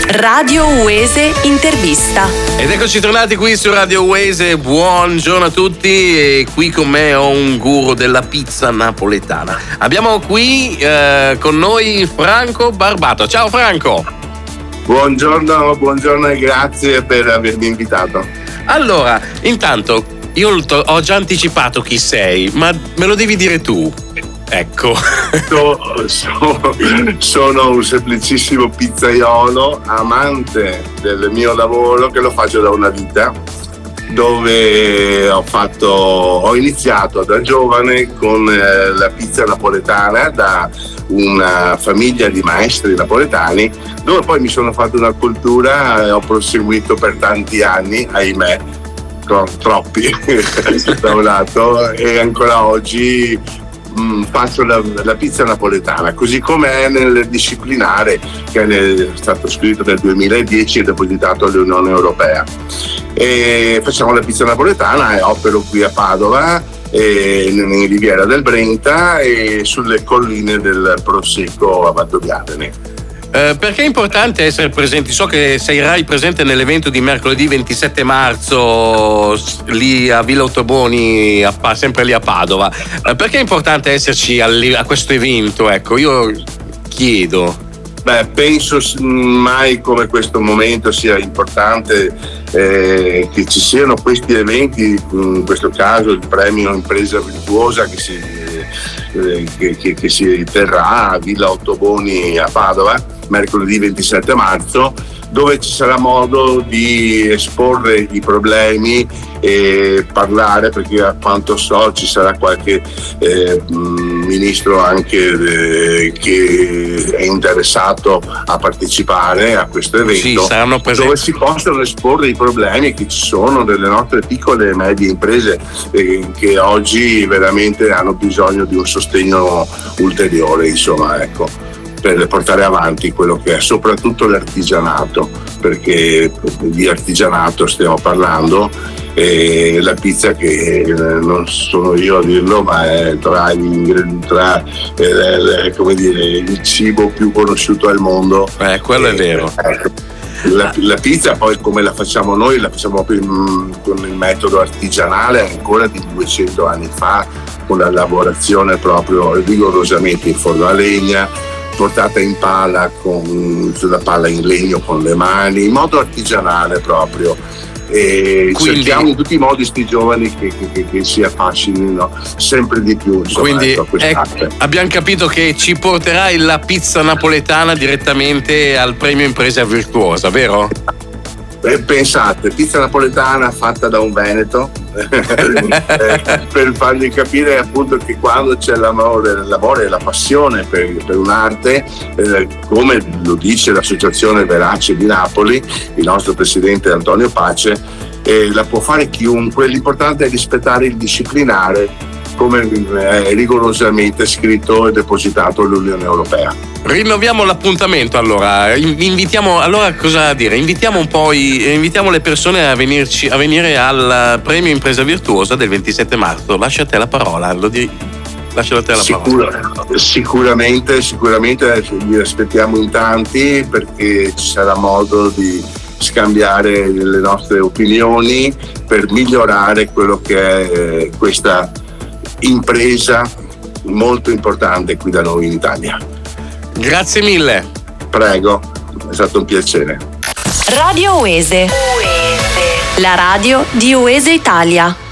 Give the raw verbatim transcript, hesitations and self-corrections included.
Radio Uese Intervista. Ed eccoci tornati qui su Radio Uese, buongiorno a tutti, e qui con me ho un guru della pizza napoletana. Abbiamo qui eh, con noi Franco Barbato. Ciao Franco! Buongiorno, buongiorno e grazie per avermi invitato. Allora, intanto, io ho già anticipato chi sei, ma me lo devi dire tu. Ecco. So, so, sono un semplicissimo pizzaiolo, amante del mio lavoro, che lo faccio da una vita, dove ho fatto, ho iniziato da giovane con eh, la pizza napoletana da una famiglia di maestri napoletani, dove poi mi sono fatto una cultura e ho proseguito per tanti anni, ahimè, tro- troppi da un lato, e ancora oggi faccio la, la pizza napoletana, così come è nel disciplinare che è stato scritto nel duemiladieci e depositato all'Unione Europea. E facciamo la pizza napoletana e opero qui a Padova, e in Riviera del Brenta e sulle colline del Prosecco a Valdobbiadene. Eh, perché è importante essere presenti? So che sarai presente nell'evento di mercoledì ventisette marzo lì a Villa Ottoboni, a, sempre lì a Padova. Eh, perché è importante esserci a, a questo evento? Ecco, io chiedo. Beh, penso mai come questo momento sia importante eh, che ci siano questi eventi, in questo caso il premio Impresa Virtuosa che si, eh, che, che, che si terrà a Villa Ottoboni a Padova mercoledì ventisette marzo, dove ci sarà modo di esporre i problemi e parlare, perché a quanto so ci sarà qualche eh, ministro anche eh, che è interessato a partecipare a questo evento, sì, dove si possono esporre i problemi che ci sono delle nostre piccole e medie imprese eh, che oggi veramente hanno bisogno di un sostegno ulteriore, insomma, ecco, per portare avanti quello che è soprattutto l'artigianato, perché di artigianato stiamo parlando, e la pizza, che non sono io a dirlo, ma è tra, tra eh, come dire, il cibo più conosciuto al mondo. Eh, quello è vero. Ecco. La, la pizza poi come la facciamo noi, la facciamo con il metodo artigianale ancora di duecento anni fa, con la lavorazione proprio rigorosamente in forno a legna, portata in pala con sulla palla in legno con le mani, in modo artigianale proprio. E quindi cerchiamo in tutti i modi sti giovani che, che, che si affascinino sempre di più, insomma, quindi ecco, ecco, abbiamo capito che ci porterai la pizza napoletana direttamente al premio Impresa Virtuosa, vero? Eh, pensate, pizza napoletana fatta da un veneto eh, per fargli capire appunto che quando c'è l'amore, l'amore e la passione per, per un'arte, eh, come lo dice l'associazione Verace di Napoli, il nostro presidente Antonio Pace, eh, la può fare chiunque. L'importante è rispettare il disciplinare, come è rigorosamente scritto e depositato all'Unione Europea. Rinnoviamo l'appuntamento, allora invitiamo, allora cosa dire? Invitiamo un po' i, invitiamo le persone a venirci a venire al premio Impresa Virtuosa del ventisette marzo. Lascia a te la parola, lo di, lascia a te la Sicura, parola. Sicuramente, sicuramente vi aspettiamo in tanti, perché ci sarà modo di scambiare le nostre opinioni per migliorare quello che è questa impresa molto importante qui da noi in Italia. Grazie mille. Prego, è stato un piacere. Radio Uese, la radio di Uese Italia.